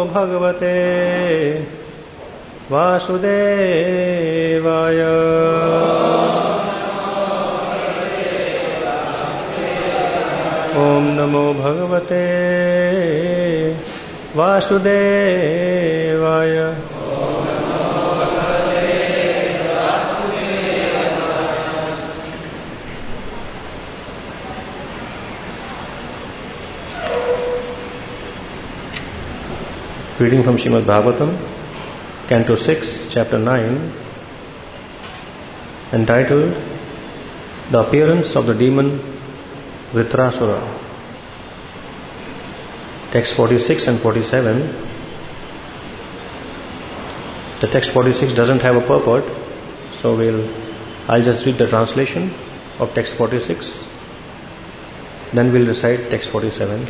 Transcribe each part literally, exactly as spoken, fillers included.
भगवते वासुदेवाय। ओम नमो भगवते वासुदेवाय। Reading from Srimad Bhagavatam, Canto six, Chapter nine, entitled The Appearance of the Demon Vritrasura. Text forty-six and forty-seven. The text forty-six doesn't have a purport, so we'll, I'll just read the translation of text forty-six, then we'll recite text forty-seven.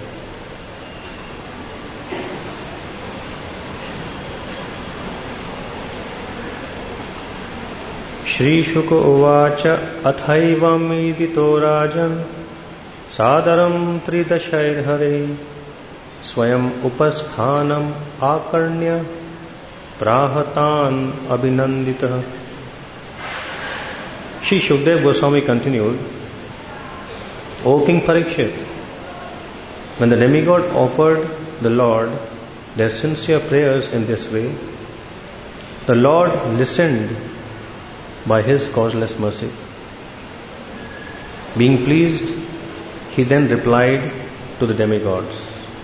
श्रीशुक उवाच अथैवमीदितो राजन् सादरं त्रिदशैर्हरे स्वयं उपस्थानम् आकर्ण्य प्राहतान् अभिनन्दितः. Shri Shukdev Goswami continued, O King Parikshit, when the demigod offered the Lord their sincere prayers in this way, the Lord listened by His causeless mercy. Being pleased, He then replied to the demigods.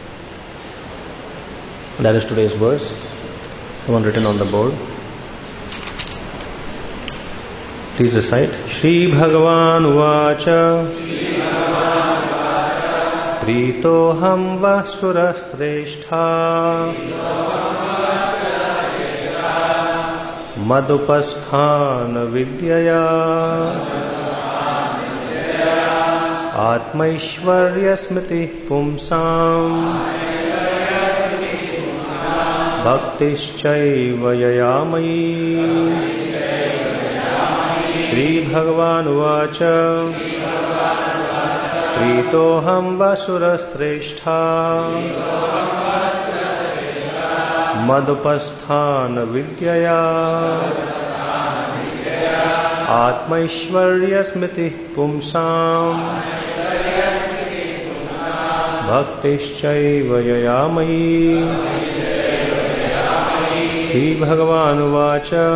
That is today's verse, the one written on the board. Please recite. Shri Bhagavan Uvacha Pritoham Vasura Sreshtha Madupasthana Vidyaya Atmaishvarya Smriti Pumsam Bhaktischaiva Yayamayi. Shri Bhagavan Uvacha Pritoham Vasura Sreshtha Madupasthana Vidyaya Atmaishvarya Smriti Pumsam Bhaktischaiva Yayamayi. Shri Bhagavan Uvacha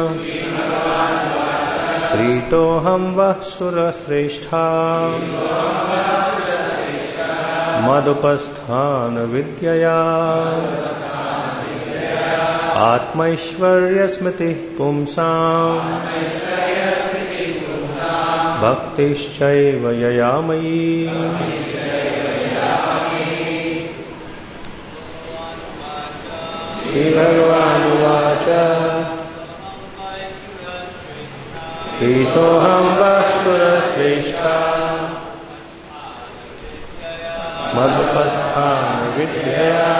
Pritoham Vasura Sreshtha Madupasthana Vidyaya Atmaishvarya Smriti Pumsam Bhaktischaiva Yayamayi. Shri Bhagavan Uvacha Pritoham Vasura Sreshtha Madhupasthana Vidyaya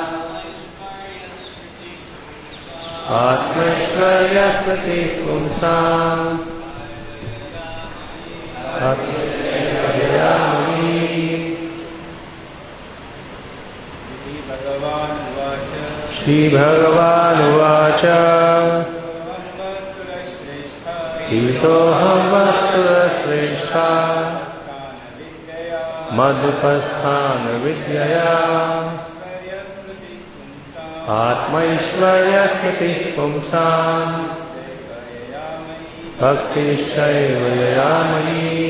Atmaishvarya Smriti Pumsam Bhaktischaiva. Shri Bhagavan Uvacha Pritoham Vasura Sreshtha Madhupasthana Vidyaya Atmaishvarya Smriti Pumsam Bhaktischaiva Yayamayi.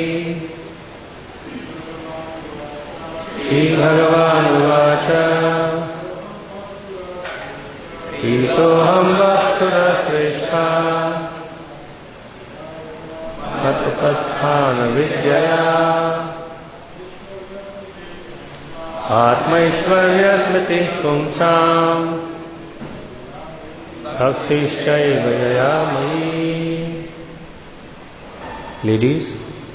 Shri Bhagavan Uvacha Pritoham Vasura Sreshtha Madhupasthana Vidyaya Atmaishvarya Smriti Pumsam Bhaktischaiva Yayamayi. Ladies,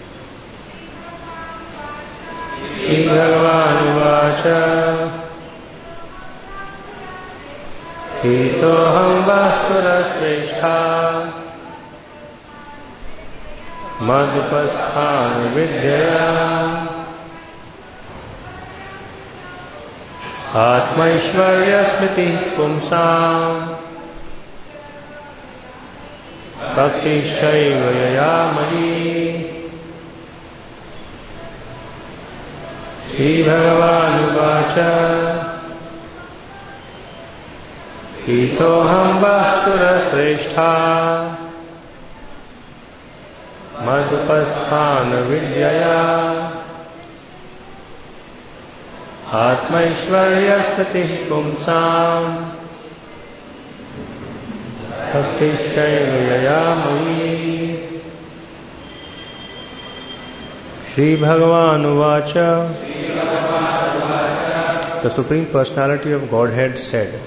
Shri Bhagavan Uvacha Pritoham Vasura Sreshtha Madhupasthana Vidyaya Atmaishvarya smriti pumsam bhakti shaiva yayamayi. Shri Bhagavan Uvacha Hitoham Vasura Sreshtha Madhupasthana Vidyaya Atmaishvarya Stati Pumsam Bhakti Shaiva Shri Bhagavan Uvacha. The Supreme Personality of Godhead said,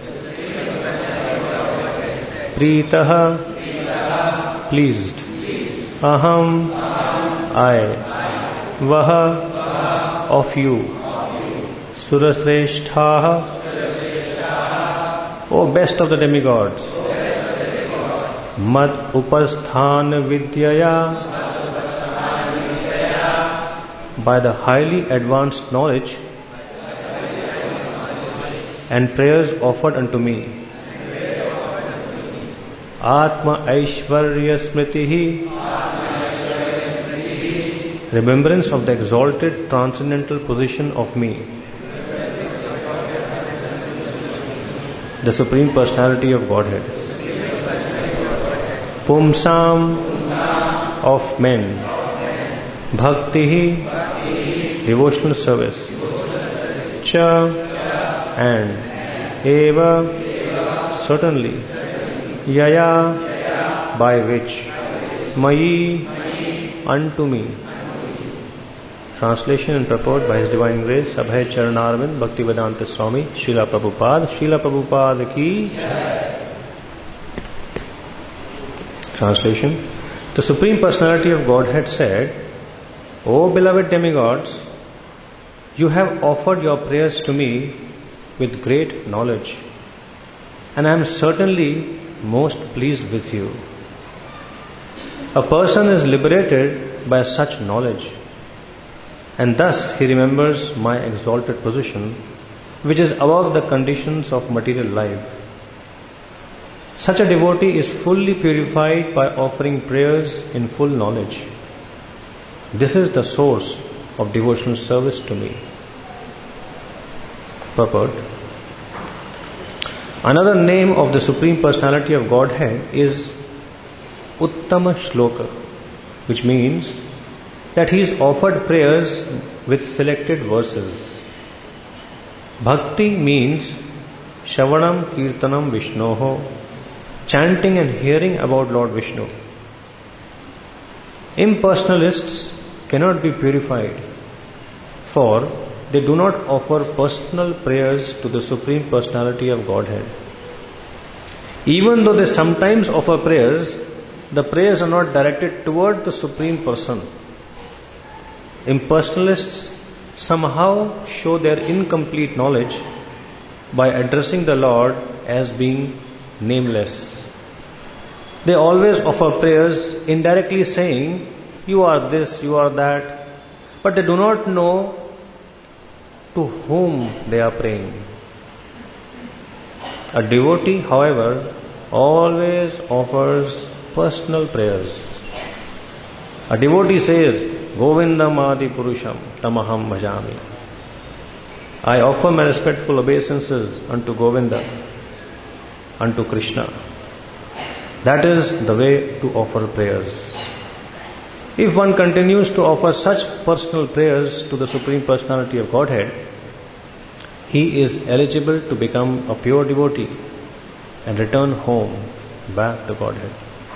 Pritaha, pleased, Aham, I, Vaha, of you, Surasreshtaha, O best of the demigods, Mad Upasthana Vidyaya, by the highly advanced knowledge and prayers offered unto me. Atma Aishvarya Smritihi, remembrance of the exalted transcendental position of me. The Supreme Personality of Godhead. Pumsam, of men. Bhaktihi, devotional service. Cha, and. Eva, certainly. Yaya, by which. Mayi, unto me. Translation and purport by His Divine Grace Abhay Charanarvind Bhaktivedanta Swami Srila Prabhupada. Srila Prabhupada ki. Translation. The Supreme Personality of Godhead said, O beloved demigods, you have offered your prayers to me with great knowledge, and I am certainly most pleased with you. A person is liberated by such knowledge, and thus he remembers my exalted position, which is above the conditions of material life. Such a devotee is fully purified by offering prayers in full knowledge. This is the source of devotional service to me. Purport. Another name of the Supreme Personality of Godhead is Uttama Shloka, which means that he is offered prayers with selected verses. Bhakti means Shavanam Kirtanam Vishnoho, chanting and hearing about Lord Vishnu. Impersonalists cannot be purified, for they do not offer personal prayers to the Supreme Personality of Godhead. Even though they sometimes offer prayers, the prayers are not directed toward the Supreme Person. Impersonalists somehow show their incomplete knowledge by addressing the Lord as being nameless. They always offer prayers indirectly saying, you are this, you are that, but they do not know to whom they are praying. A devotee, however, always offers personal prayers. A devotee says, Govindam Adi Purusham Tamaham Bhajami. I offer my respectful obeisances unto Govinda, unto Krishna. That is the way to offer prayers. If one continues to offer such personal prayers to the Supreme Personality of Godhead, he is eligible to become a pure devotee and return home back to Godhead.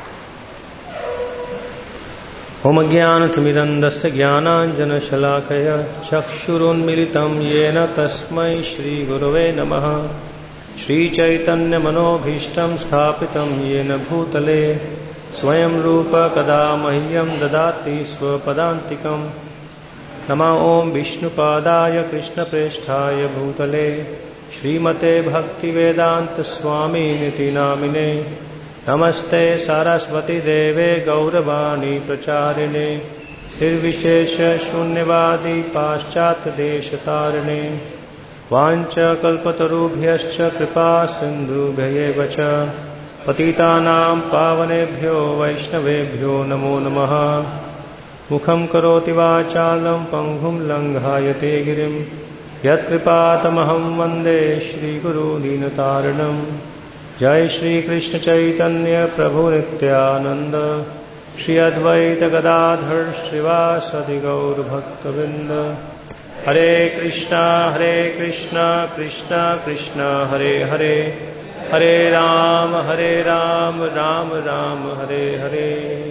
Om Jnanatimidandasya Jnananjana Shalakaya Chakshurunmilitam Yena Tasmai Shri Gurave Namaha Shri Chaitanya Manobhishtam Sthapitam Yena Bhutale Swayam Rupa Kada Mahyam Dadati Swapadantikam Nama Om Vishnu Padaya Krishna Presthaya Bhutale Srimate Bhakti Vedanta Swami Niti Namine Namaste Saraswati Deve Gauravani Pracharine Nirvishesha Shunyavadi Paschat Deshatarine वाञ्छा कल्पतरुभ्यश्च कृपा सिन्धुभ्यैव च पतितानां पावनेभ्यो वैष्णवेभ्यो नमो नमः। मुखं करोति वाचालं पङ्गुं लङ्घायते गिरिं यत्कृपातमहं वन्दे श्रीगुरुदीनतारिणम्। जय श्री कृष्ण चैतन्य प्रभु नित्यानंद श्री अद्वैत गदाधर श्रीवासदि गौर भक्तवृंद। हरे कृष्णा हरे कृष्णा कृष्णा कृष्णा हरे हरे, हरे राम हरे Ram Ram Ram Hare Hare.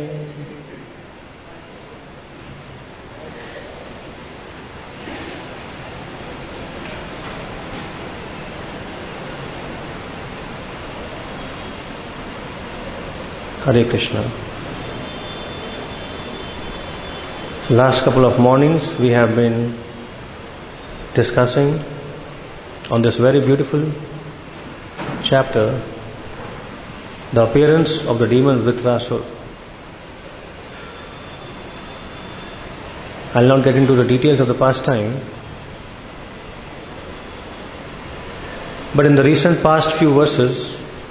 Hare Krishna. So last couple of mornings we have been discussing on this very beautiful chapter the appearance of the demon Vritrasura. I'll not get into the details of the pastime, but in the recent past few verses,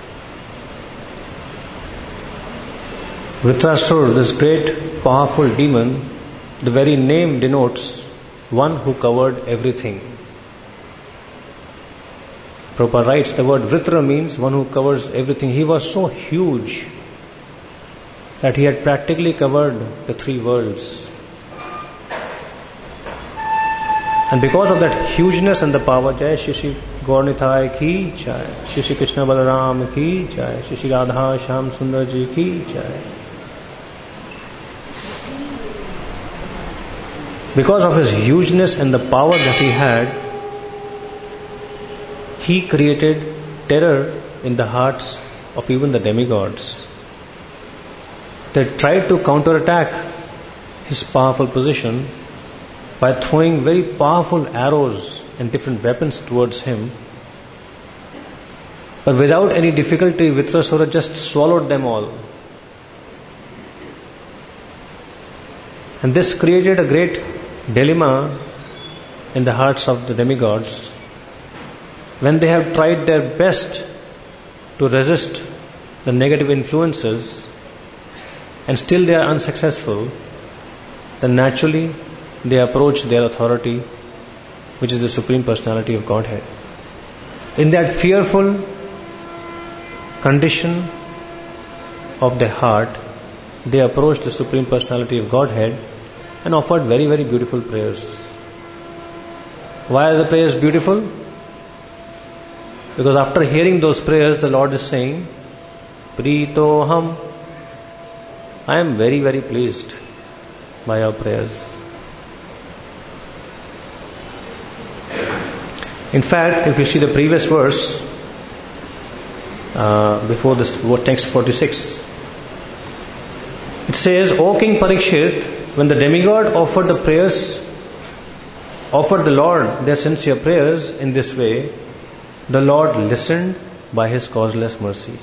Vritrasura, this great powerful demon, the very name denotes one who covered everything. Prabhupada writes the word Vritra means one who covers everything. He was so huge that he had practically covered the three worlds. And because of that hugeness and the power, Jai Shri Shri Gaurnithai ki Jai, Shri Shri Krishna Balaram ki Jai, Shri Shri Radha Shyam Sundar ji ki Jai. Because of his hugeness and the power that he had, he created terror in the hearts of even the demigods. They tried to counterattack his powerful position by throwing very powerful arrows and different weapons towards him. But without any difficulty, Vritrasura just swallowed them all. And this created a great dilemma in the hearts of the demigods. When they have tried their best to resist the negative influences and still they are unsuccessful, then naturally they approach their authority, which is the Supreme Personality of Godhead. In that fearful condition of their heart, they approached the Supreme Personality of Godhead and offered very, very beautiful prayers. Why are the prayers beautiful? Because after hearing those prayers, the Lord is saying, Pritoham, I am very, very pleased by your prayers. In fact, if you see the previous verse, uh, before this, text forty-six, it says, O King Parikshit, when the demigod offered the prayers, offered the Lord their sincere prayers in this way, the Lord listened by His causeless mercy.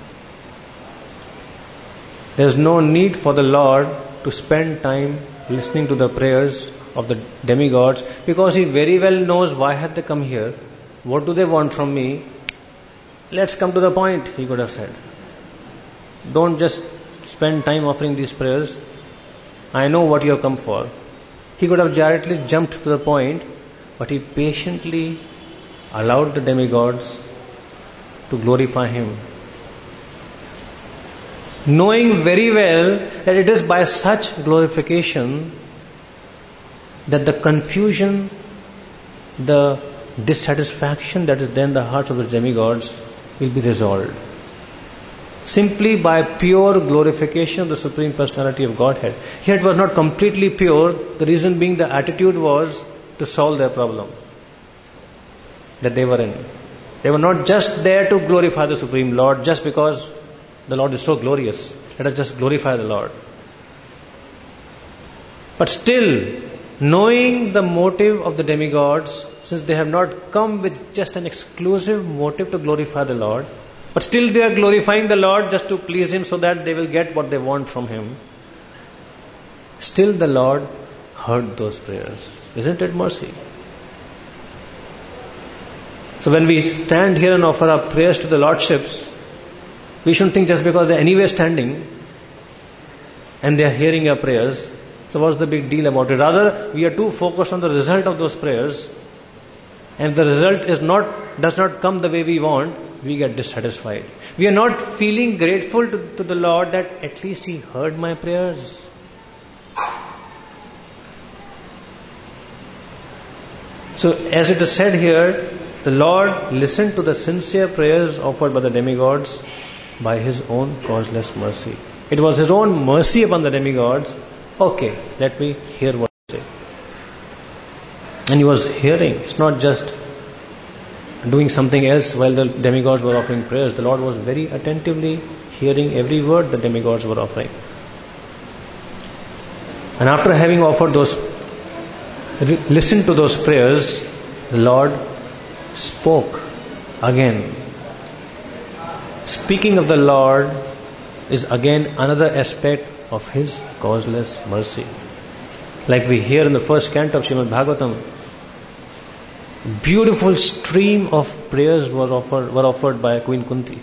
There is no need for the Lord to spend time listening to the prayers of the demigods, because He very well knows why have they come here. What do they want from me? Let's come to the point, He could have said. Don't just spend time offering these prayers. I know what you have come for. He could have directly jumped to the point, but He patiently allowed the demigods to glorify Him, knowing very well that it is by such glorification that the confusion, the dissatisfaction that is there in the hearts of the demigods will be resolved. Simply by pure glorification of the Supreme Personality of Godhead. Here it was not completely pure, the reason being the attitude was to solve their problem that they were in. They were not just there to glorify the Supreme Lord just because the Lord is so glorious. Let us just glorify the Lord. But still, knowing the motive of the demigods, since they have not come with just an exclusive motive to glorify the Lord, but still they are glorifying the Lord just to please Him so that they will get what they want from Him. Still the Lord heard those prayers. Isn't it mercy? So when we stand here and offer our prayers to the Lordships, we shouldn't think just because they're anyway standing and they are hearing our prayers, so what's the big deal about it? Rather, we are too focused on the result of those prayers, and if the result is not, does not come the way we want, we get dissatisfied. We are not feeling grateful to, to the Lord that at least He heard my prayers. So as it is said here, the Lord listened to the sincere prayers offered by the demigods by His own causeless mercy. It was His own mercy upon the demigods. Okay, let me hear what He said. And He was hearing. It's not just doing something else while the demigods were offering prayers. The Lord was very attentively hearing every word the demigods were offering. And after having offered those, listened to those prayers, the Lord spoke again. Speaking of the Lord is again another aspect of His causeless mercy. Like we hear in the first canto of Srimad Bhagavatam, beautiful stream of prayers were offered, were offered by Queen Kunti.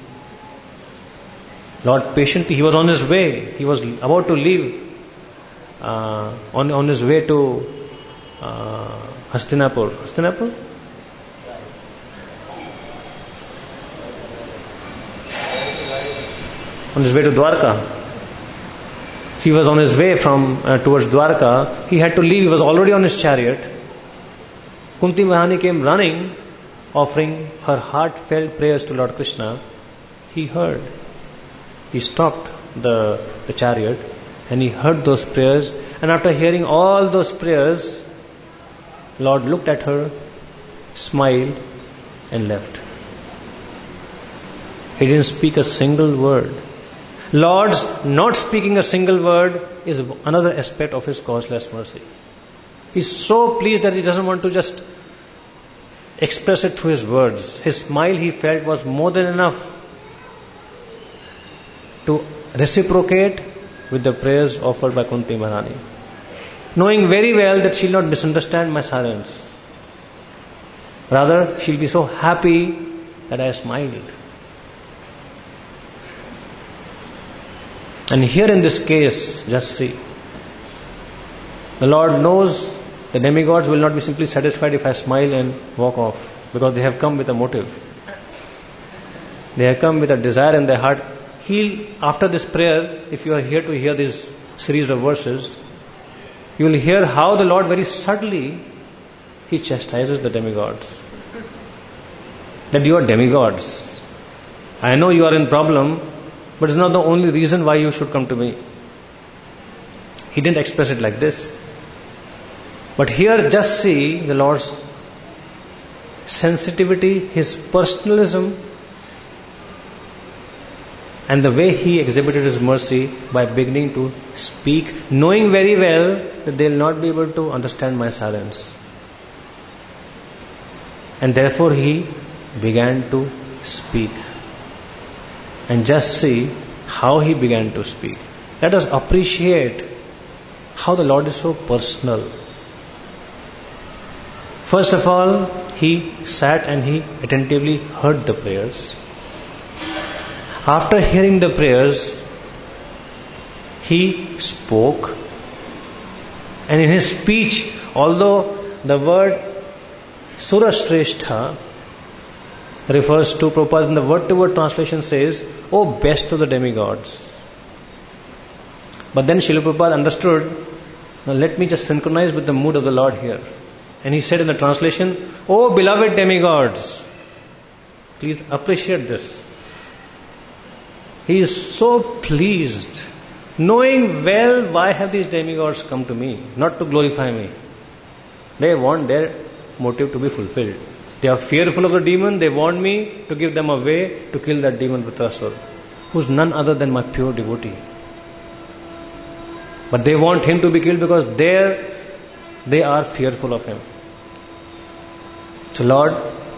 Lord patiently, He was on His way. He was about to leave uh, on, on His way to uh, Hastinapur. Hastinapur? On his way to Dwarka. He was on his way from uh, towards Dwarka. He had to leave. He was already on his chariot. Kunti Maharani came running, offering her heartfelt prayers to Lord Krishna. He heard. He stopped the, the chariot and he heard those prayers. And after hearing all those prayers, Lord looked at her, smiled and left. He didn't speak a single word. Lord's not speaking a single word is another aspect of His causeless mercy. He's so pleased that He doesn't want to just express it through His words. His smile, He felt, was more than enough to reciprocate with the prayers offered by Kunti Maharani, knowing very well that she'll not misunderstand my silence. Rather, she'll be so happy that I smiled. And here in this case, just see, the Lord knows the demigods will not be simply satisfied if I smile and walk off, because they have come with a motive. They have come with a desire in their heart. He'll, after this prayer, if you are here to hear this series of verses, you will hear how the Lord very subtly, He chastises the demigods. That you are demigods. I know you are in problem, but it's not the only reason why you should come to me. He didn't express it like this. But here just see the Lord's sensitivity, His personalism, and the way He exhibited His mercy by beginning to speak, knowing very well that they will not be able to understand my silence. And therefore He began to speak. And just see how He began to speak. Let us appreciate how the Lord is so personal. First of all, He sat and He attentively heard the prayers. After hearing the prayers, He spoke. And in His speech, although the word Surashrestha refers to, Prabhupada in the word-to-word translation says, "O best of the demigods." But then Srila Prabhupada understood, now let me just synchronize with the mood of the Lord here. And he said in the translation, "O beloved demigods." Please appreciate this. He is so pleased, knowing well why have these demigods come to me, not to glorify me. They want their motive to be fulfilled. They are fearful of the demon. They want me to give them a way to kill that demon Vritrasura, who is none other than my pure devotee. But they want him to be killed because they they are fearful of him. So Lord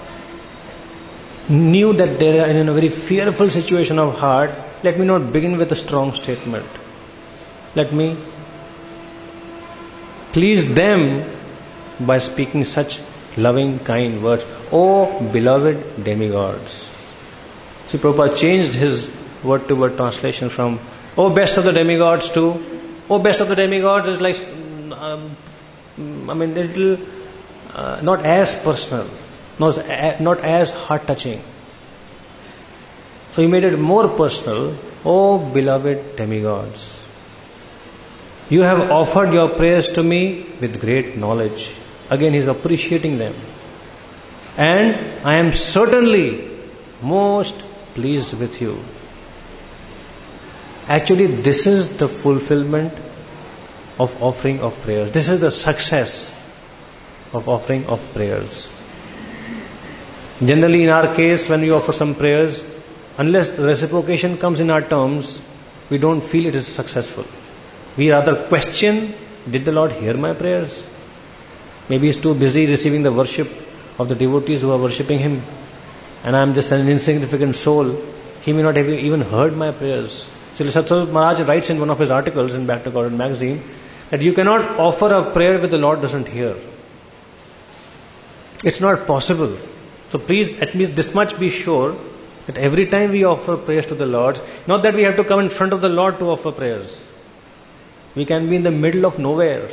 knew that they are in a very fearful situation of heart. Let me not begin with a strong statement. Let me please them by speaking such loving, kind words. Oh, beloved demigods. See, Prabhupada changed his word-to-word translation from oh, best of the demigods to oh, best of the demigods is like, um, I mean, a little uh, not as personal, not, not as heart-touching. So he made it more personal. Oh, beloved demigods, you have offered your prayers to me with great knowledge. Again, he's appreciating them. And I am certainly most pleased with you. Actually, this is the fulfillment of offering of prayers. This is the success of offering of prayers. Generally, in our case, when we offer some prayers, unless the reciprocation comes in our terms, we don't feel it is successful. We rather question, did the Lord hear my prayers? Maybe He's too busy receiving the worship of the devotees who are worshipping Him, and I am just an insignificant soul. He may not have even heard my prayers. So Satsang Maharaj writes in one of his articles in Back to God magazine that you cannot offer a prayer which the Lord doesn't hear. It's not possible. So please, at least this much be sure that every time we offer prayers to the Lord, not that we have to come in front of the Lord to offer prayers. We can be in the middle of nowhere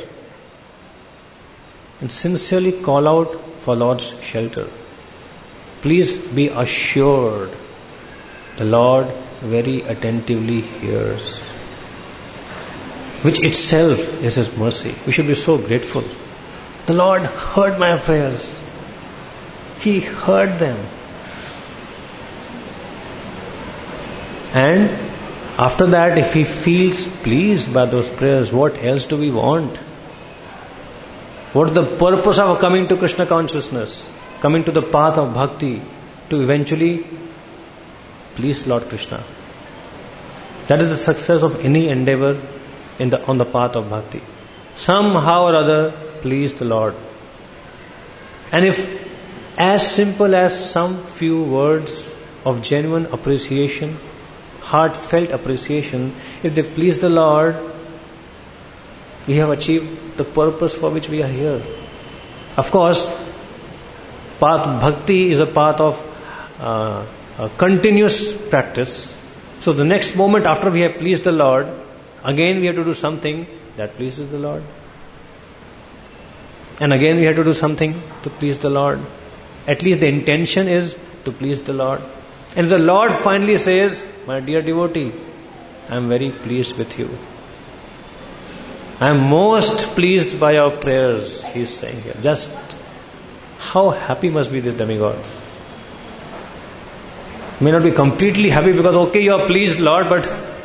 and sincerely call out for Lord's shelter. Please be assured the Lord very attentively hears, which itself is His mercy. We should be so grateful. The Lord heard my prayers. He heard them. And after that, if He feels pleased by those prayers, what else do we want? What is the purpose of coming to Krishna consciousness? Coming to the path of bhakti to eventually please Lord Krishna. That is the success of any endeavor in the, on the path of bhakti. Somehow or other, please the Lord. And if as simple as some few words of genuine appreciation, heartfelt appreciation, if they please the Lord, we have achieved the purpose for which we are here. Of course, path bhakti is a path of uh, a continuous practice. So the next moment after we have pleased the Lord, again we have to do something that pleases the Lord. And again we have to do something to please the Lord. At least the intention is to please the Lord. And if the Lord finally says, my dear devotee, I am very pleased with you. I am most pleased by your prayers, he is saying here. Just how happy must be this demigod. May not be completely happy because, okay, you are pleased, Lord, but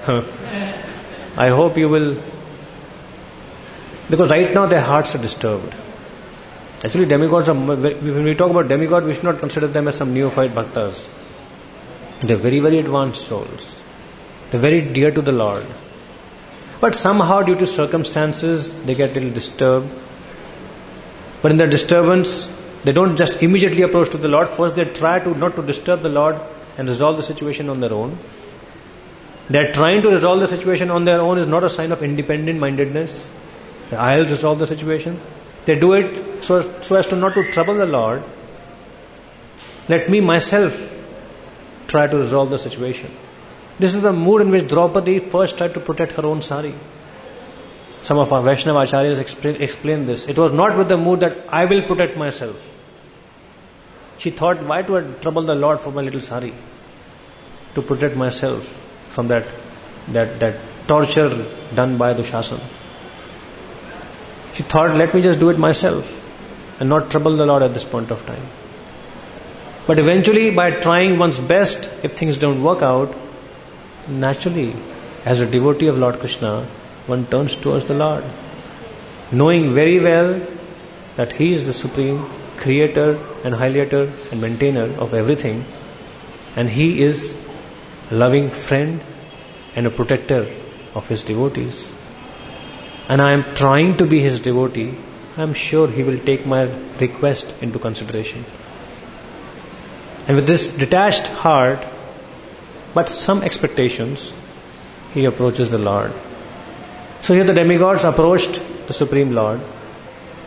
I hope you will. Because right now their hearts are disturbed. Actually, demigods are, when we talk about demigods, we should not consider them as some neophyte bhaktas. They are very, very advanced souls. They are very dear to the Lord. But somehow, due to circumstances, they get a little disturbed. But in their disturbance, they don't just immediately approach to the Lord. First, they try to not to disturb the Lord and resolve the situation on their own. Their trying to resolve the situation on their own is not a sign of independent mindedness. I'll resolve the situation. They do it so, so as to not to trouble the Lord. Let me myself try to resolve the situation. This is the mood in which Draupadi first tried to protect her own sari. Some of our Vaishnava acharyas explain, explain this. It was not with the mood that I will protect myself. She thought, why do I trouble the Lord for my little sari? To protect myself from that, that, that torture done by Dushasan. She thought, let me just do it myself and not trouble the Lord at this point of time. But eventually, by trying one's best, if things don't work out, naturally, as a devotee of Lord Krishna, one turns towards the Lord, knowing very well that He is the supreme creator and highlighter and maintainer of everything, and He is a loving friend and a protector of His devotees. And I am trying to be His devotee. I am sure He will take my request into consideration. And with this detached heart, but some expectations, he approaches the Lord. So here the demigods approached the Supreme Lord,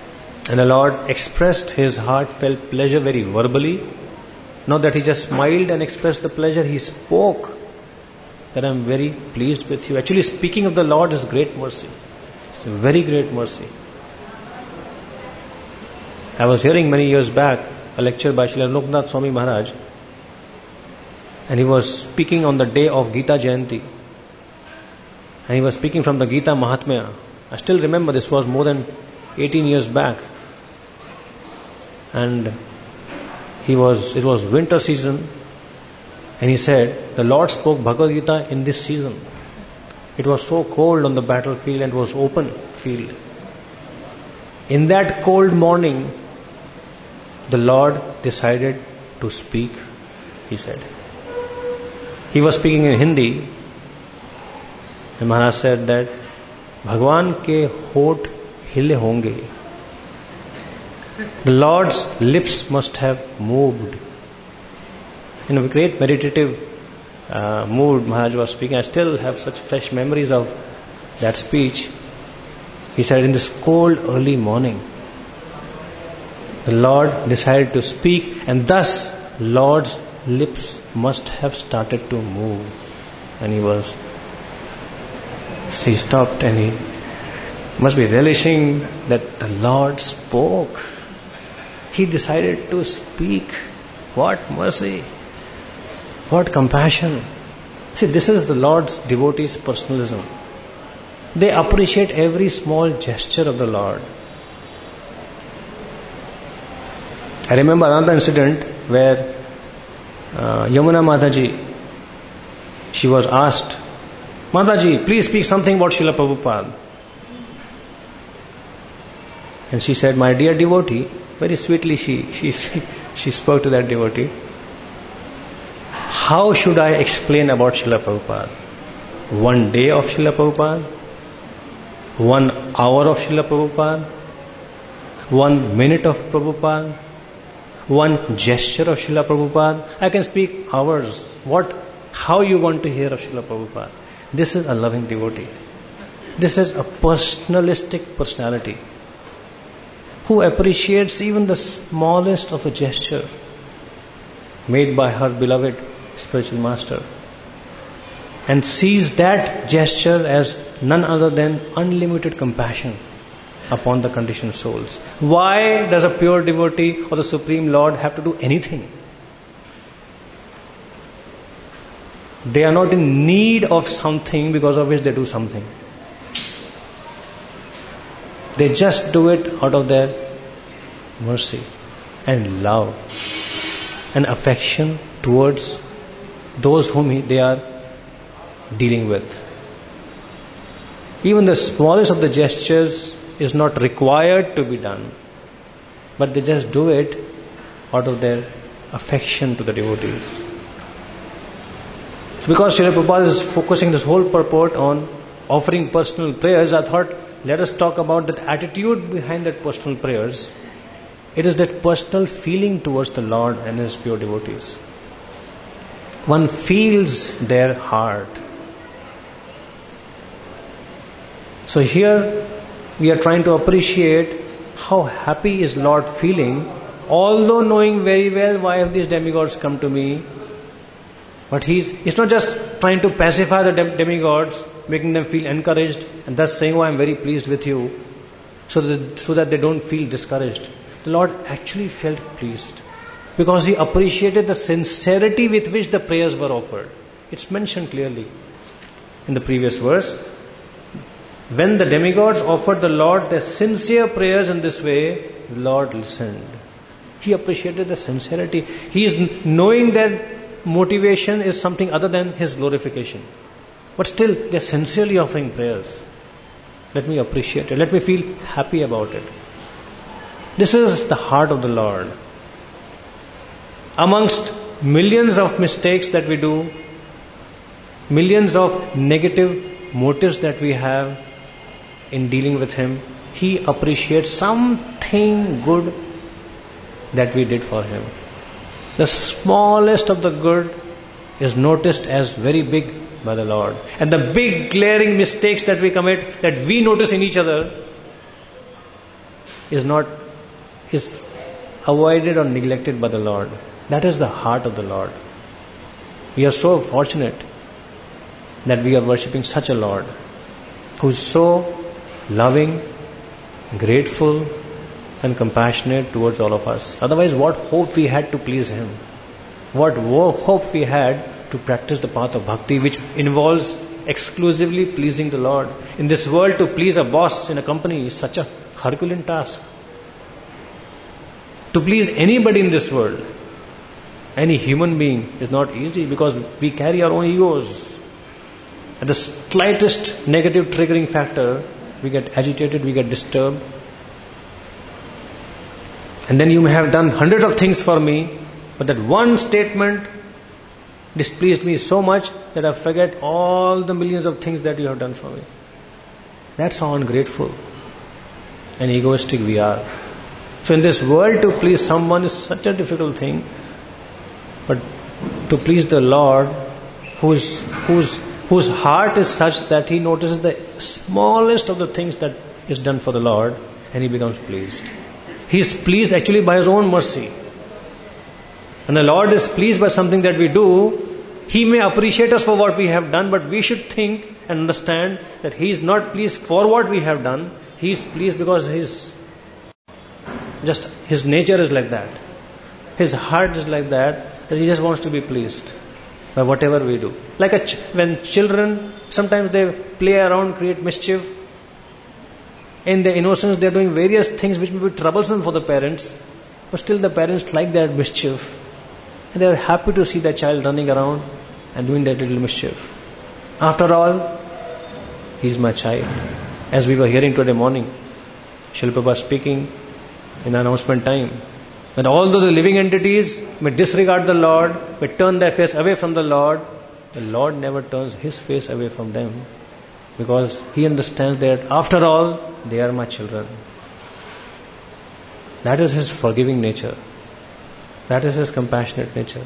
And the Lord expressed His heartfelt pleasure very verbally. Not that He just smiled and expressed the pleasure, He spoke that I am very pleased with you. Actually, speaking of the Lord is great mercy. It's a very great mercy. I was hearing many years back a lecture by Srila Loknath Swami Maharaj, and he was speaking on the day of Gita Jayanti. And he was speaking from the Gita Mahatmya. I still remember this was more than eighteen years back. And he was, it was winter season, and he said, the Lord spoke Bhagavad Gita in this season. It was so cold on the battlefield and it was open field. In that cold morning, the Lord decided to speak, he said. He was speaking in Hindi, and Maharaj said that Bhagwan ke hot hile honge. The Lord's lips must have moved. In a great meditative uh, mood, Maharaj was speaking. I still have such fresh memories of that speech. He said, in this cold early morning, the Lord decided to speak, and thus Lord's lips must have started to move. And he was, he stopped and he must be relishing that the Lord spoke. He decided to speak. What mercy! What compassion! See, this is the Lord's devotees' personalism. They appreciate every small gesture of the Lord. I remember another incident where uh, Yamuna Mataji, she was asked, Mataji, please speak something about Srila Prabhupada. And she said, my dear devotee, very sweetly she, she, she spoke to that devotee, how should I explain about Srila Prabhupada? One day of Srila Prabhupada? One hour of Srila Prabhupada? One minute of Prabhupada? One gesture of Srila Prabhupada? I can speak hours. What, how you want to hear of Srila Prabhupada? This is a loving devotee. This is a personalistic personality who appreciates even the smallest of a gesture made by her beloved spiritual master and sees that gesture as none other than unlimited compassion upon the conditioned souls. Why does a pure devotee or the Supreme Lord have to do anything? They are not in need of something because of which they do something. They just do it out of their mercy and love and affection towards those whom they are dealing with. Even the smallest of the gestures is not required to be done, but they just do it out of their affection to the devotees. Because Srila Prabhupada is focusing this whole purport on offering personal prayers, I thought let us talk about that attitude behind that personal prayers. It is that personal feeling towards the Lord and His pure devotees. One feels their heart. So here we are trying to appreciate how happy is Lord feeling, although knowing very well why have these demigods come to me. But he's, he's not just trying to pacify the demigods, making them feel encouraged and thus saying, oh, I am very pleased with you, so that, so that they don't feel discouraged. The Lord actually felt pleased because He appreciated the sincerity with which the prayers were offered. It's mentioned clearly in the previous verse. When the demigods offered the Lord their sincere prayers in this way, the Lord listened. He appreciated the sincerity. He is knowing that motivation is something other than His glorification. But still, they are sincerely offering prayers. Let me appreciate it. Let me feel happy about it. This is the heart of the Lord. Amongst millions of mistakes that we do, millions of negative motives that we have in dealing with Him, He appreciates something good that we did for Him. The smallest of the good is noticed as very big by the Lord. And the big glaring mistakes that we commit, that we notice in each other, is not is avoided or neglected by the Lord. That is the heart of the Lord. We are so fortunate that we are worshipping such a Lord who is so loving, grateful and compassionate towards all of us. Otherwise, what hope we had to please Him? What hope we had to practice the path of bhakti, which involves exclusively pleasing the Lord. In this world, to please a boss in a company is such a Herculean task. To please anybody in this world, any human being, is not easy, because we carry our own egos. At the slightest negative triggering factor, we get agitated, we get disturbed. And then you may have done hundreds of things for me, but that one statement displeased me so much that I forget all the millions of things that you have done for me. That's how ungrateful and egoistic we are. So in this world, to please someone is such a difficult thing. But to please the Lord, whose whose whose heart is such that He notices the smallest of the things that is done for the Lord, and He becomes pleased. He is pleased actually by His own mercy. And the Lord is pleased by something that we do. He may appreciate us for what we have done, but we should think and understand that He is not pleased for what we have done. He is pleased because His just His nature is like that. His heart is like that, that He just wants to be pleased by whatever we do. Like a ch- when children, sometimes they play around, create mischief. In their innocence, they are doing various things which may be troublesome for the parents, but still the parents like that mischief. And they are happy to see their child running around and doing that little mischief. After all, he is my child. As we were hearing today morning, Srila Prabhupada speaking in announcement time, that although the living entities may disregard the Lord, may turn their face away from the Lord, the Lord never turns His face away from them, because He understands that after all, they are my children. That is His forgiving nature. That is His compassionate nature.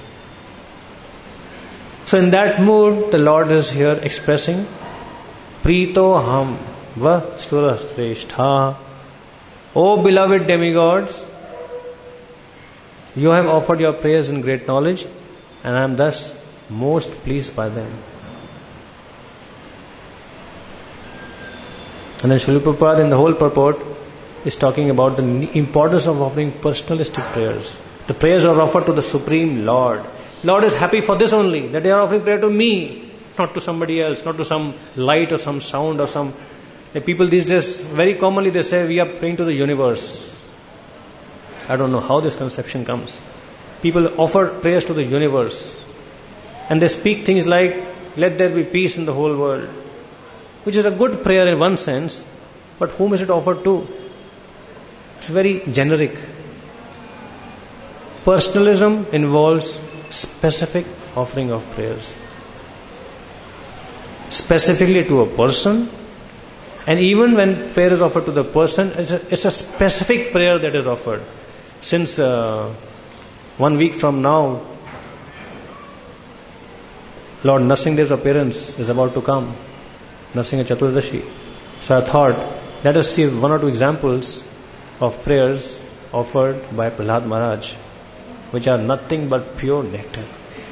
So in that mood, the Lord is here expressing, Prito ham va surashtha. O beloved demigods, you have offered your prayers in great knowledge, and I am thus most pleased by them. And then Srila Prabhupada in the whole purport is talking about the importance of offering personalistic prayers. The prayers are offered to the Supreme Lord. Lord is happy for this only, that they are offering prayer to me, not to somebody else, not to some light or some sound or some... The people these days, very commonly they say, we are praying to the universe. I don't know how this conception comes. People offer prayers to the universe. And they speak things like, let there be peace in the whole world. Which is a good prayer in one sense, but whom is it offered to? It's very generic. Personalism involves specific offering of prayers. Specifically to a person. And even when prayer is offered to the person, it's a, it's a specific prayer that is offered. Since uh, one week from now, Lord Narsinghdev's appearance is about to come. Narsingha Chaturdashi. So I thought, let us see one or two examples of prayers offered by Prahlad Maharaj, which are nothing but pure nectar.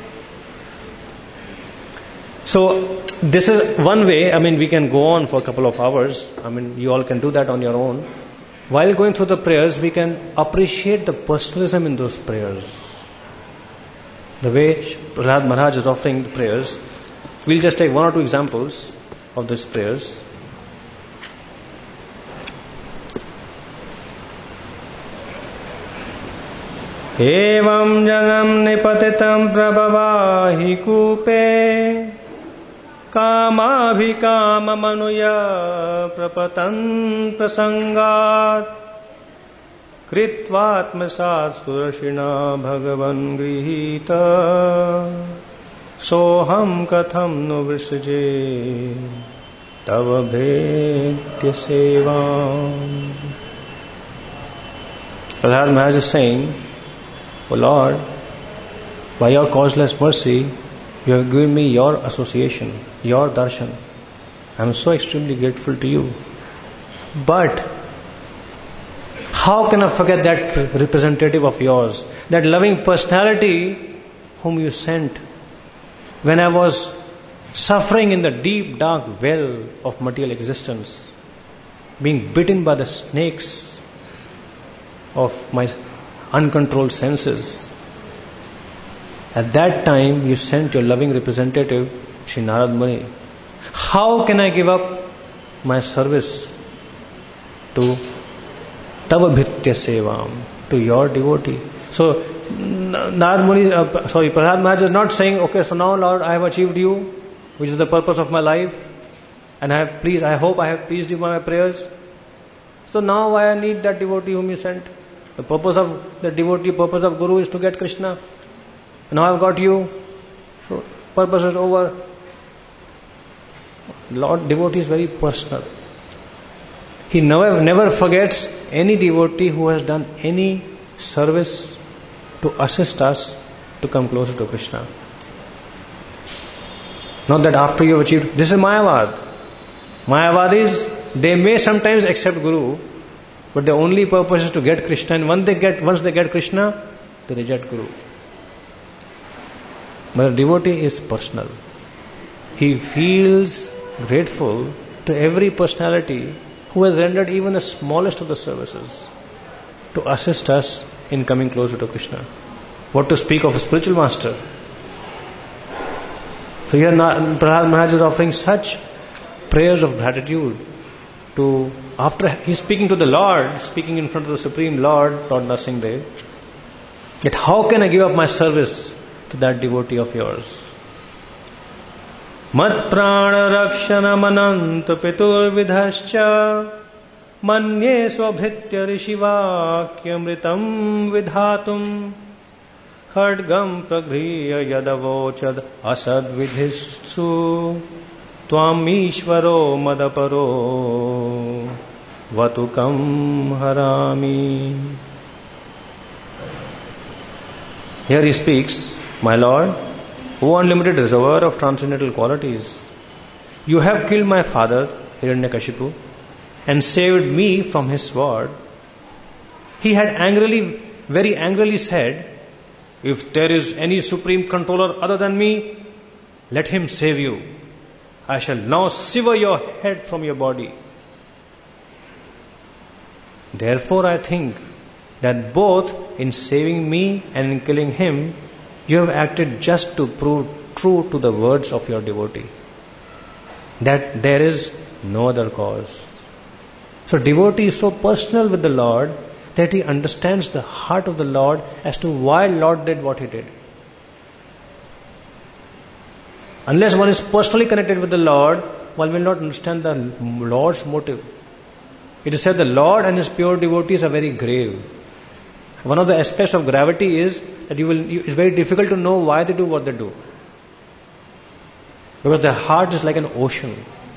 So this is one way. I mean, we can go on for a couple of hours. I mean, you all can do that on your own. While going through the prayers, we can appreciate the personalism in those prayers. The way Prahlad Maharaj is offering the prayers, we'll just take one or two examples of these prayers. Evam janam nipatitam prabhavahi kupe kamabhikama manuya prapatan prasangat kritvatmasat surashina bhagavan grihita soham katham nu visje tava bhetya sevam. Prahlad Maharaj is saying, O Lord, by your causeless mercy, you have given me your association, your darshan. I am so extremely grateful to you. But How can I forget that representative of yours, that loving personality whom you sent when I was suffering in the deep dark well of material existence, being bitten by the snakes of my uncontrolled senses. At that time you sent your loving representative, Sri Narad Muni. How can I give up my service to Tava Bhitya Sevam, to your devotee? So Narad Muni, uh, sorry, Prahlad Maharaj is not saying, okay, so now Lord, I have achieved you, which is the purpose of my life, and I have pleased, I hope I have pleased you by my prayers. So now why I need that devotee whom you sent? The purpose of the devotee, purpose of Guru is to get Krishna. Now I've got you, so purpose is over. Lord, devotee is very personal. He never, never forgets any devotee who has done any service to assist us to come closer to Krishna. Not that after you have achieved, this is Mayavad. Mayavadis, they may sometimes accept Guru, but their only purpose is to get Krishna, and once they get, once they get Krishna, they reject Guru. But a devotee is personal. He feels grateful to every personality who has rendered even the smallest of the services to assist us in coming closer to Krishna. What to speak of a spiritual master? So here Prahlad Maharaj is offering such prayers of gratitude to, after he's speaking to the Lord, speaking in front of the Supreme Lord, Lord Narsingh Dev, that how can I give up my service to that devotee of yours? Mat prana rakshanam ananta pitur vidhascha manye swabhritya rishivakyamritam vidhatum khadgam pragriya yadavochad asad vidhistu tvam ishvaro madaparo vatukam harami. Here he speaks, my Lord, O unlimited reservoir of transcendental qualities, you have killed my father, Hiranyakashipu, and saved me from his sword. He had angrily, very angrily said, if there is any supreme controller other than me, let him save you. I shall now sever your head from your body. Therefore I think that both in saving me and in killing him, you have acted just to prove true to the words of your devotee, that there is no other cause. So devotee is so personal with the Lord that he understands the heart of the Lord as to why Lord did what he did. Unless one is personally connected with the Lord, one will not understand the Lord's motive. It is said the Lord and his pure devotees are very grave. One of the aspects of gravity is that you will, it's very difficult to know why they do what they do. Because their heart is like an ocean,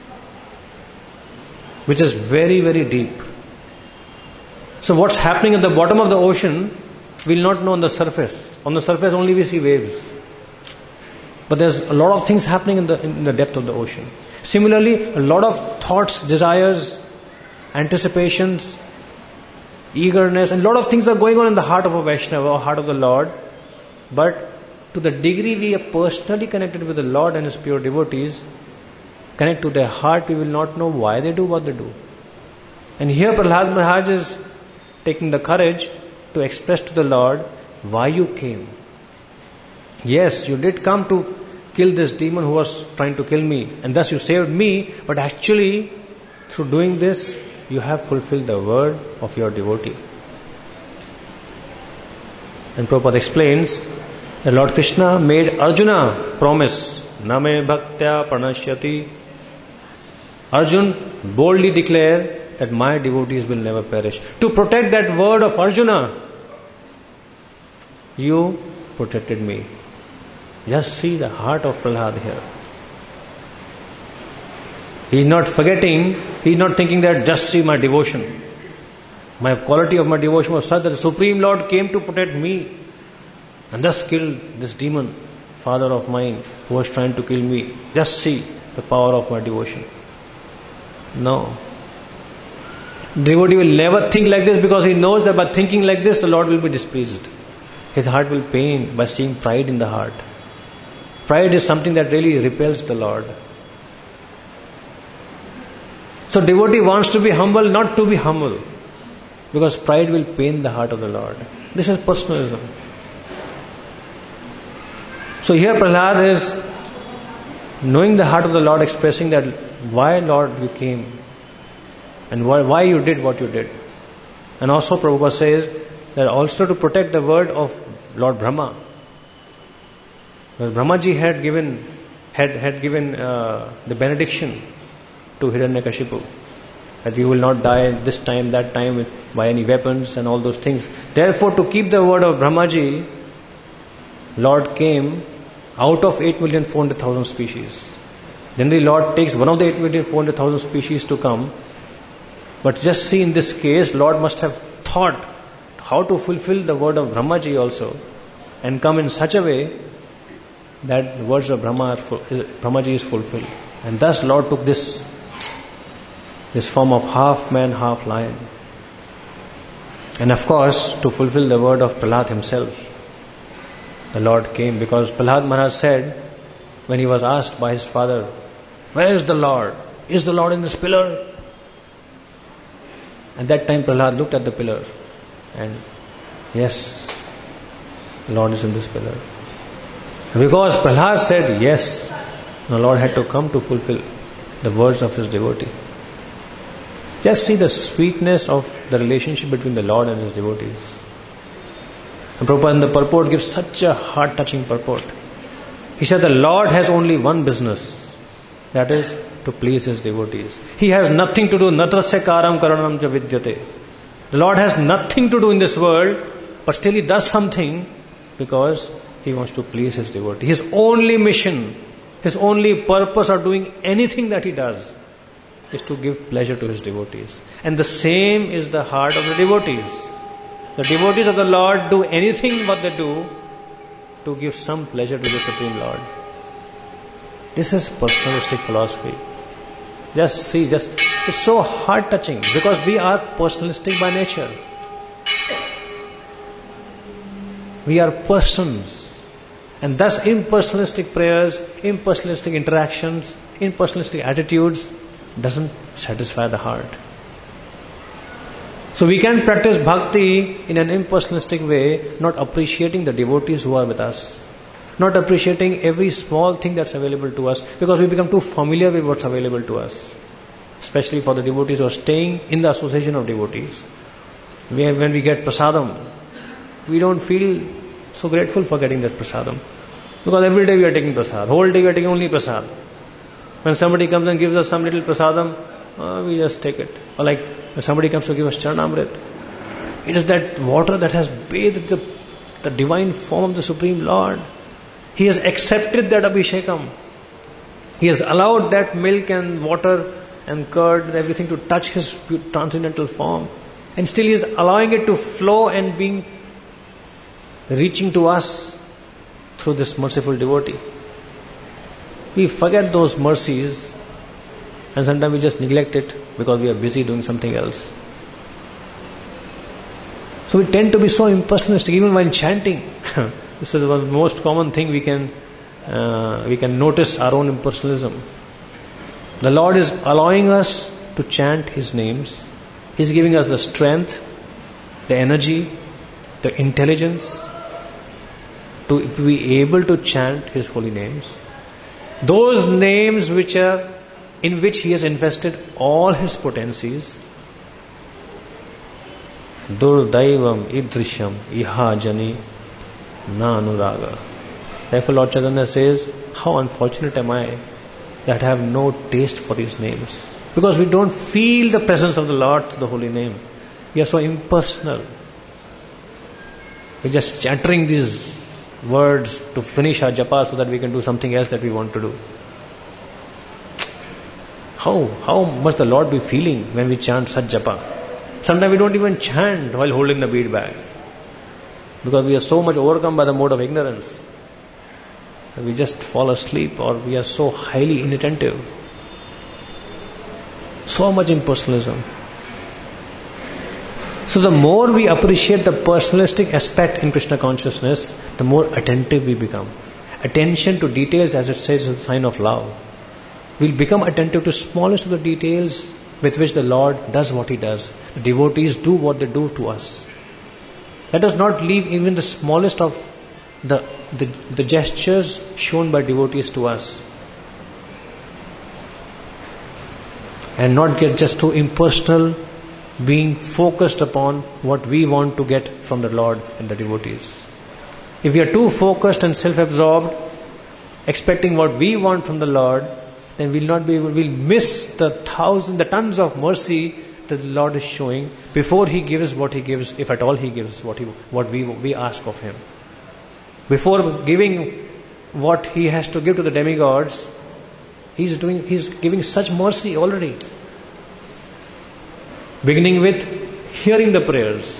which is very, very deep. So what's happening at the bottom of the ocean, we'll not know on the surface. On the surface only we see waves. But there's a lot of things happening in the, in the depth of the ocean. Similarly, a lot of thoughts, desires, anticipations, eagerness, and a lot of things are going on in the heart of a Vaishnava or heart of the Lord. But to the degree we are personally connected with the Lord and His pure devotees, connect to their heart, we will not know why they do what they do. And here Prahlad Maharaj is taking the courage to express to the Lord why you came. Yes, you did come to kill this demon who was trying to kill me, and thus you saved me, but actually through doing this you have fulfilled the word of your devotee. And Prabhupada explains that Lord Krishna made Arjuna promise, Name Bhaktya Pranashyati. Arjun boldly declared that my devotees will never perish. To protect that word of Arjuna, you protected me. Just see the heart of Prahlad here. He is not forgetting, he is not thinking that just see my devotion. My quality of my devotion was such that the Supreme Lord came to protect me and thus killed this demon, father of mine, who was trying to kill me. Just see the power of my devotion. No. Devotee will never think like this because he knows that by thinking like this, the Lord will be displeased. His heart will pain by seeing pride in the heart. Pride is something that really repels the Lord. So devotee wants to be humble, not to be humble, because pride will pain the heart of the Lord. This is personalism. So here Prahlad is knowing the heart of the Lord, expressing that why Lord you came and why, why you did what you did. And also Prabhupada says that also to protect the word of Lord Brahma. Because Brahmaji had given had had given uh, the benediction to Hiranyakashipu that you will not die this time, that time with, by any weapons and all those things. Therefore, to keep the word of Brahmaji, Lord came out of eight million four hundred thousand species. Then the Lord takes one of the eight million four hundred thousand species to come. But just see in this case, Lord must have thought how to fulfill the word of Brahmaji also and come in such a way that the words of Brahma are full, Brahmaji is fulfilled. And thus Lord took this this form of half man, half lion. And of course, to fulfill the word of Prahlad himself, the Lord came, because Prahlad Maharaj said, when he was asked by his father, where is the Lord? Is the Lord in this pillar? At that time Prahlad looked at the pillar and yes, the Lord is in this pillar. Because Prahlad said yes, the Lord had to come to fulfill the words of his devotee. Just see the sweetness of the relationship between the Lord and his devotees. And Prabhupada in the purport gives such a heart-touching purport. He said the Lord has only one business, that is to please his devotees. He has nothing to do, natrasya karam karanam ja vidyate. The Lord has nothing to do in this world, but still he does something because he wants to please his devotee. His only mission, his only purpose of doing anything that he does is to give pleasure to his devotees. And the same is the heart of the devotees. The devotees of the Lord do anything what they do to give some pleasure to the Supreme Lord. This is personalistic philosophy. Just see, just it's so heart-touching because we are personalistic by nature. We are persons. And thus impersonalistic prayers, impersonalistic interactions, impersonalistic attitudes doesn't satisfy the heart. So we can practice bhakti in an impersonalistic way, not appreciating the devotees who are with us, not appreciating every small thing that's available to us, because we become too familiar with what's available to us, especially for the devotees who are staying in the association of devotees. We, when we get prasadam, we don't feel so grateful for getting that prasadam, because every day we are taking prasad, whole day we are taking only prasad. When somebody comes and gives us some little prasadam, uh, we just take it. Or like when somebody comes to give us Charanamrit, it is that water that has bathed the, the divine form of the Supreme Lord. He has accepted that Abhishekam. He has allowed that milk and water and curd and everything to touch his transcendental form. And still he is allowing it to flow and being reaching to us through this merciful devotee. We forget those mercies and sometimes we just neglect it because we are busy doing something else. So we tend to be so impersonalistic even while chanting. This is one of the most common thing we can uh, we can notice our own impersonalism. The Lord is allowing us to chant His names. He is giving us the strength, the energy, the intelligence to be able to chant His holy names. Those names which are in which He has invested all His potencies. Durdaivam idrishyam iha jani na anuraga. Therefore Lord Chaitanya says, how unfortunate am I that I have no taste for His names. Because we don't feel the presence of the Lord through the holy name. We are so impersonal. We're just chattering these words to finish our japa so that we can do something else that we want to do. How, how must the Lord be feeling when we chant such japa? Sometimes we don't even chant while holding the bead bag. Because we are so much overcome by the mode of ignorance. We just fall asleep or we are so highly inattentive. So much impersonalism. So the more we appreciate the personalistic aspect in Krishna consciousness, the more attentive we become. Attention to details, as it says, is a sign of love. We'll become attentive to smallest of the details with which the Lord does what He does. The devotees do what they do to us. Let us not leave even the smallest of the, the, the gestures shown by devotees to us. And not get just too impersonal, being focused upon what we want to get from the Lord and the devotees. If we are too focused and self-absorbed, expecting what we want from the Lord, then we'll not be able, we'll miss the thousand, the tons of mercy that the Lord is showing before He gives what He gives, if at all He gives what He, what we, we ask of Him. Before giving what He has to give to the demigods, He's doing, He's giving such mercy already. Beginning with hearing the prayers,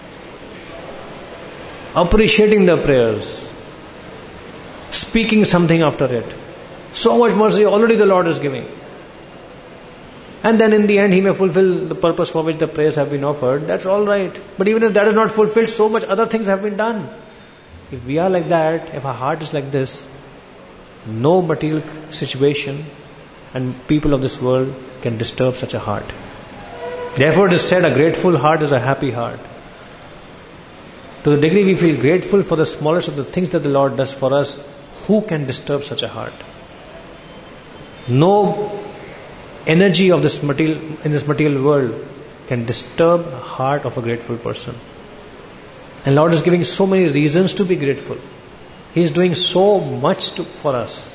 appreciating the prayers, speaking something after it. So much mercy already the Lord is giving. And then in the end He may fulfill the purpose for which the prayers have been offered. That's all right. But even if that is not fulfilled, so much other things have been done. If we are like that, if our heart is like this, no material situation and people of this world can disturb such a heart. Therefore it is said, a grateful heart is a happy heart. To the degree we feel grateful for the smallest of the things that the Lord does for us, who can disturb such a heart? No energy of this material, in this material world can disturb the heart of a grateful person. And Lord is giving so many reasons to be grateful. He is doing so much to, for us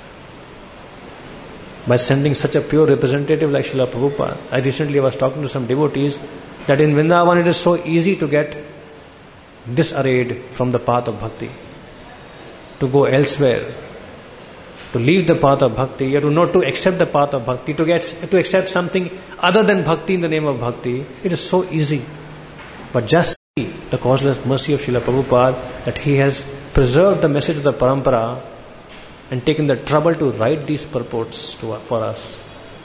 by sending such a pure representative like Srila Prabhupada. I recently was talking to some devotees that in Vrindavan it is so easy to get disarrayed from the path of bhakti, to go elsewhere, to leave the path of bhakti, or to not to accept the path of bhakti, to get to accept something other than bhakti in the name of bhakti. It is so easy. But just see the causeless mercy of Srila Prabhupada, that he has preserved the message of the parampara and taken the trouble to write these purports to, for us.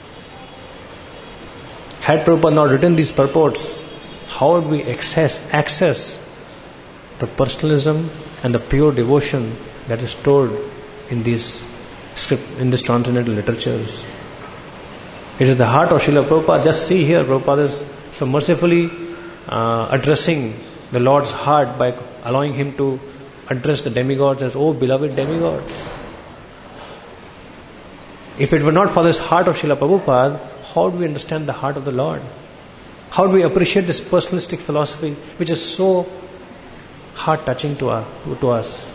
Had Prabhupada not written these purports, how would we access, access the personalism and the pure devotion that is stored in these script, in these transcendental literatures? It is the heart of Srila Prabhupada. Just see here, Prabhupada is so mercifully uh, addressing the Lord's heart by allowing him to address the demigods as, oh beloved demigods. If it were not for this heart of Srila Prabhupada, how do we understand the heart of the Lord? How do we appreciate this personalistic philosophy which is so heart-touching to, our, to us?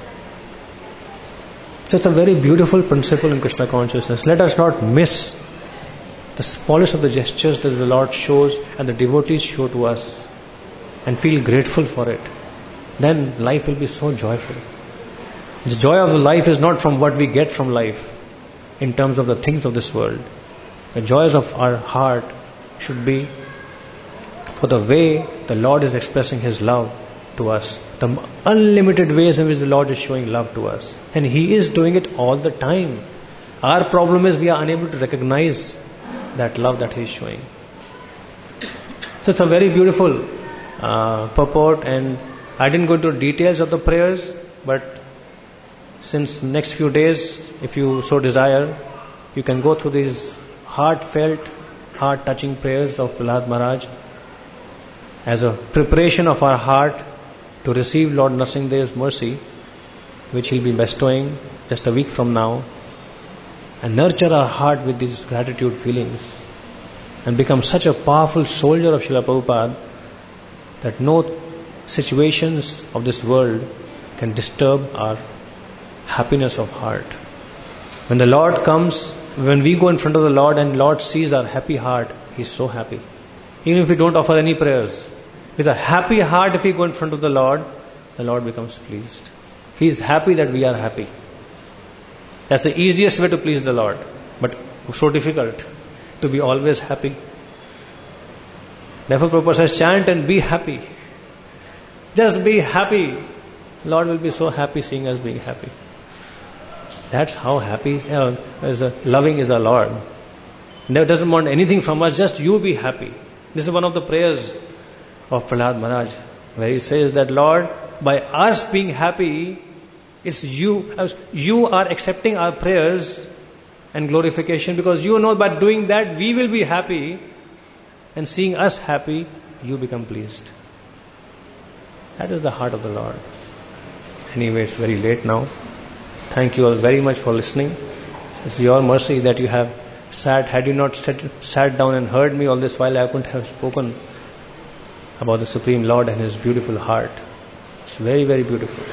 So it's a very beautiful principle in Krishna consciousness. Let us not miss the smallest of the gestures that the Lord shows and the devotees show to us, and feel grateful for it. Then life will be so joyful. The joy of the life is not from what we get from life in terms of the things of this world. The joys of our heart should be for the way the Lord is expressing His love to us, the unlimited ways in which the Lord is showing love to us. And He is doing it all the time. Our problem is we are unable to recognize that love that He is showing. So it's a very beautiful uh, purport, and I didn't go into details of the prayers, but since next few days, if you so desire, you can go through these heartfelt, heart-touching prayers of Prahlad Maharaj as a preparation of our heart to receive Lord Narsinghdev's mercy, which He'll be bestowing just a week from now, and nurture our heart with these gratitude feelings and become such a powerful soldier of Srila Prabhupada that no situations of this world can disturb our happiness of heart. When the Lord comes, when we go in front of the Lord and Lord sees our happy heart, He's so happy. Even if we don't offer any prayers, with a happy heart, if we go in front of the Lord, the Lord becomes pleased. He is happy that we are happy. That's the easiest way to please the Lord, but so difficult to be always happy. Therefore Prabhupada says, chant and be happy. Just be happy. Lord will be so happy seeing us being happy. That's how happy, uh, is a, loving is our Lord. He doesn't want anything from us, just you be happy. This is one of the prayers of Prahlad Maharaj, where he says that, Lord, by us being happy, it's you, you are accepting our prayers and glorification, because you know by doing that we will be happy, and seeing us happy, you become pleased. That is the heart of the Lord. Anyway, it's very late now. Thank you all very much for listening. It's your mercy that you have sat. Had you not sat, sat down and heard me all this while, I couldn't have spoken about the Supreme Lord and His beautiful heart. It's very, very beautiful.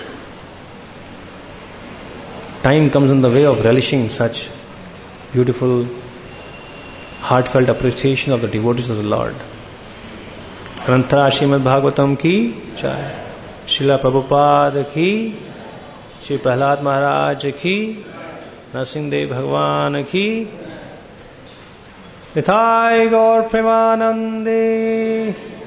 Time comes in the way of relishing such beautiful, heartfelt appreciation of the devotees of the Lord. Grantha Srimad Bhagavatam ki jai. Srila Prabhupada ki, Shri Prahlad Maharaj ki, Nrsimhadev Bhagwan ki, Nithai Gaur Premanande.